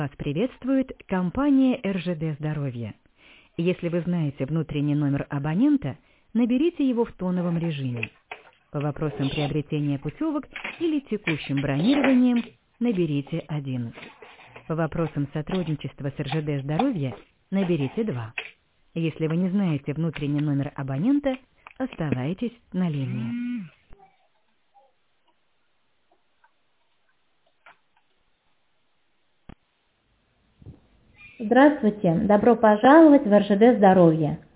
Вас приветствует компания РЖД «Здоровье». Если вы знаете внутренний номер абонента, наберите его в тоновом режиме. По вопросам приобретения путевок или текущим бронированием наберите 1. По вопросам сотрудничества с РЖД «Здоровье» наберите 2. Если вы не знаете внутренний номер абонента, оставайтесь на линии. Здравствуйте, добро пожаловать в РЖД «Здоровье».